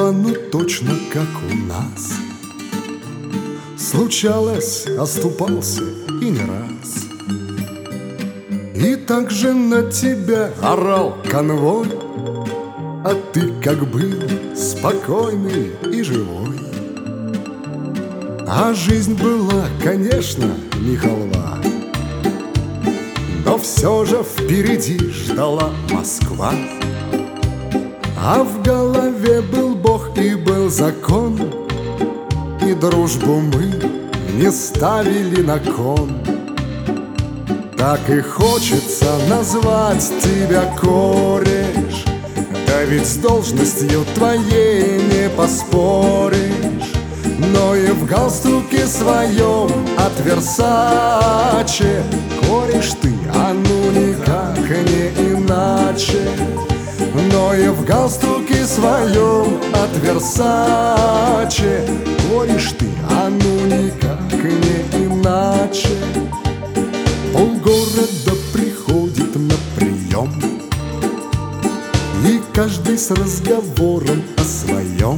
было, ну точно как у нас. Случалось, оступался и не раз. И также на тебя орал конвой, а ты как был спокойный и живой. А жизнь была, конечно, не халва, но все же впереди ждала Москва. А в голове был Бог и был закон, и дружбу мы не ставили на кон. Так и хочется назвать тебя кореш, да ведь с должностью твоей не поспоришь. Но и в галстуке своем от Версаче кореш ты, а ну никак не иначе. Но и в галстуке своем от Версаче кореш ты, а ну никак не иначе. Полгорода приходит на прием, и каждый с разговором о своем.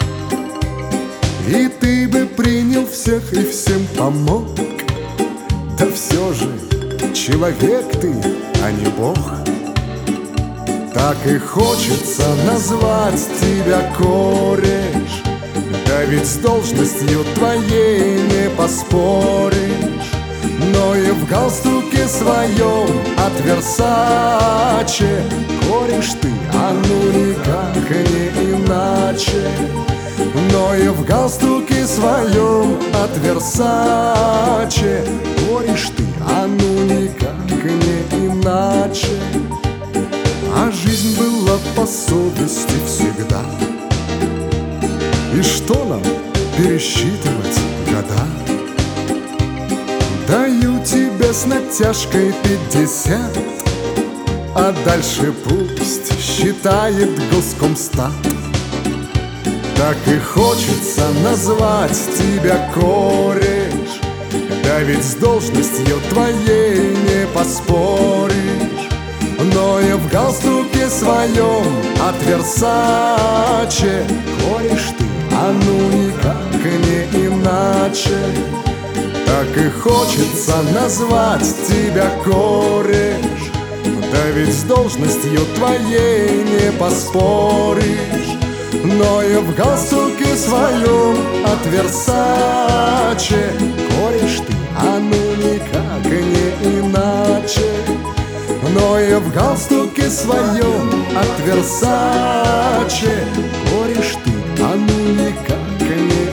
И ты бы принял всех и всем помог, да все же человек ты, а не Бог. Так и хочется назвать тебя кореш, да ведь с должностью твоей не поспоришь. Но и в галстуке своем от Версаче кореш ты, а ну никак не иначе. Но и в галстуке своем от Версаче кореш ты, а ну никак не иначе. А жизнь была по совести всегда, и что нам пересчитывать года? Даю тебе с натяжкой 50, а дальше пусть считает Госкомстат. Так и хочется назвать тебя кореш, да ведь с должностью твоей не поспоришь. Но и в галстуке своем от Версаче кореш ты, а ну никак не иначе. Так и хочется назвать тебя кореш, да ведь с должностью твоей не поспоришь. Но и в галстуке своем от Версаче кореш ты, а ну никак не иначе. Но и в галстуке своем от Версаче кореш ты, а ну никак не